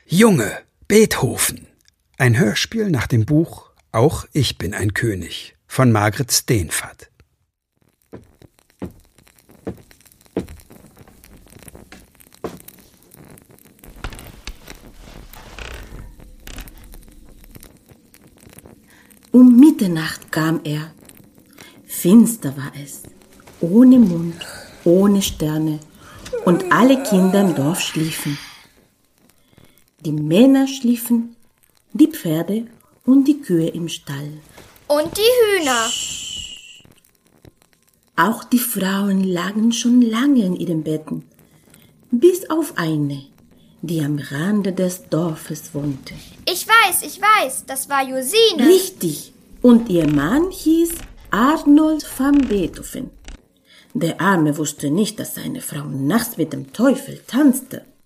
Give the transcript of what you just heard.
Junge, Beethoven. Ein Hörspiel nach dem Buch Auch ich bin ein König von Margret Steenfert. Um Mitternacht kam er. Finster war es, ohne Mond, ohne Sterne, und alle Kinder im Dorf schliefen. Die Männer schliefen, die Pferde und die Kühe im Stall. Und die Hühner. Auch die Frauen lagen schon lange in ihren Betten, bis auf eine, die am Rande des Dorfes wohnte. Ich weiß, das war Josine. Richtig, und ihr Mann hieß Arnold van Beethoven. Der Arme wusste nicht, dass seine Frau nachts mit dem Teufel tanzte.